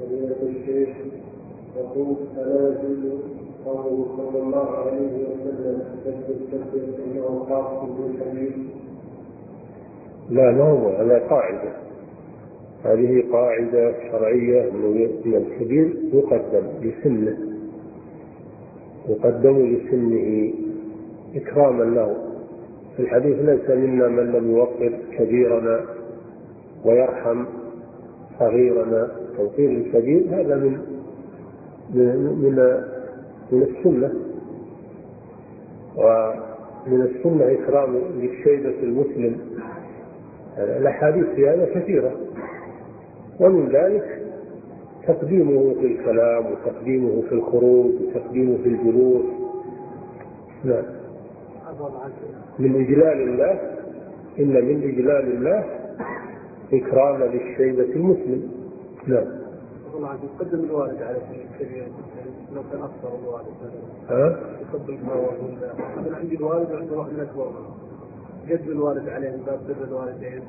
فضيلة الشيخ يقول: ألا يجوز قوله صلى الله عليه وسلم تكبر أنه خاص بالكبير؟ لا، ما هو هذا قاعدة، هذه قاعدة شرعية أن الكبير يقدم لسنه إكراما له. في الحديث: ليس منا من لم يوقر كبيرنا ويرحم صغيرنا. توقير الكبير هذا من السنة، ومن السنة إكرام للشيبة المسلم. الأحاديث في هذا كثيرة، ومن ذلك تقديمه في الكلام، وتقديمه في الخروج، وتقديمه في الجلوس. نعم، من إجلال الله، إن من إجلال الله إكرام للشيبة المسلم. نعم. يقدم الوالد على الكبير لو كان أكثر الوالد يقدم أنا عندي الوالد وعندي واحد من أكبر، قدم الوالد عليه من باب بر الوالدين.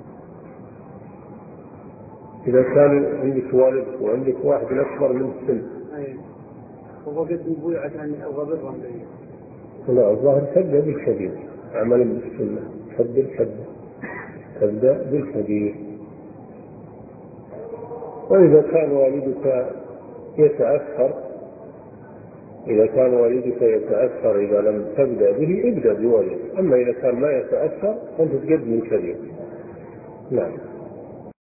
إذا كان عندك والد وعندك واحد أكبر من السن، وهو قدم أبوي عشان أبغى برهم لي. لا، الظاهر تبدأ بالكبير عملا بالسنة، تبدأ بالكبير. وإذا كان والدك يتأثر إذا لم تبدأ به ابدأ بوالدك. أما إذا كان ما يتأثر فأنت تقدم الكبير. نعم.